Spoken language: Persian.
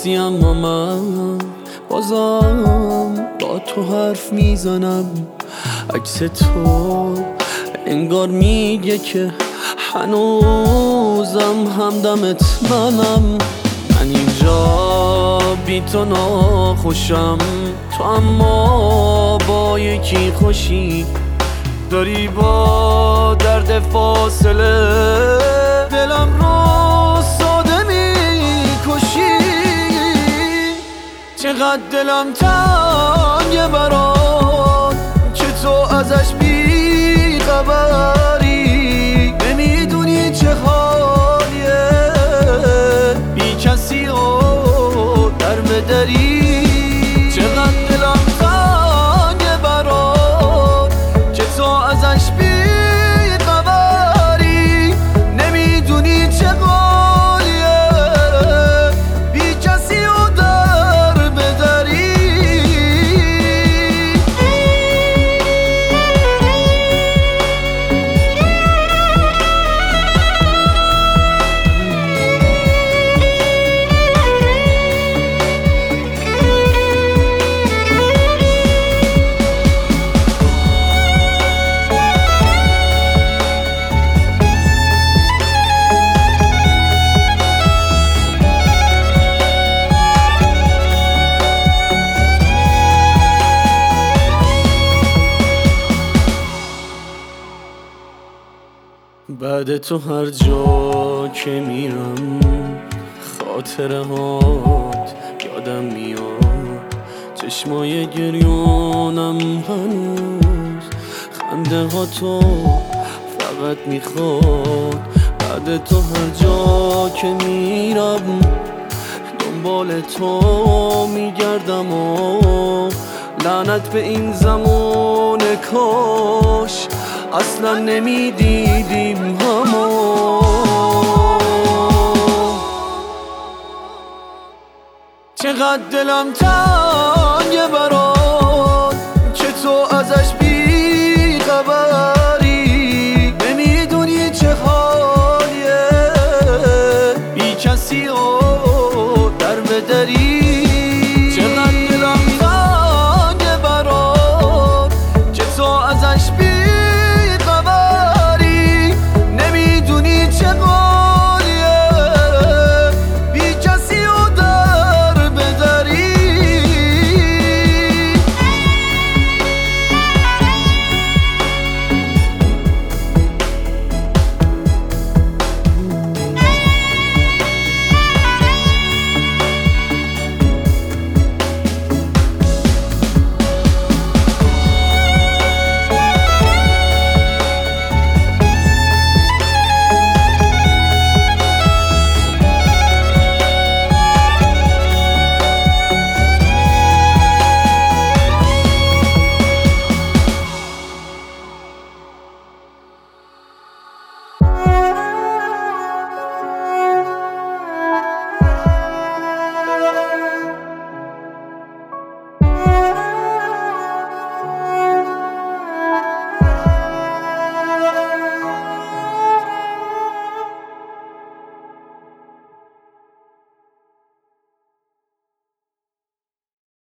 نیستی اما من بازم با تو حرف میزنم. عکس تو انگار میگه که هنوزم همدمت منم. من اینجا بی تو ناخوشم، تو اما با یکی خوشی. داری با درد فاصله دلم رو ساده میکشی. چقدر دلم تنگه برات که تو ازش بی خبری. نمیدونی چه حالیه بی کسی و در بدری. چقدر دلم تنگه برات که تو ازش بی خبری. نمیدونی چه حالیه بی کسی و در بدری. بعد تو هر جا که میرم خاطره هات یادم میاد. چشمای گریونم هنوز خنده ها تو فقط میخواد. بعد تو هر جا که میرم دنبال تو میگردم و لعنت به این زمان کاش اصلا نمیدیدیم همو. چقدر دلم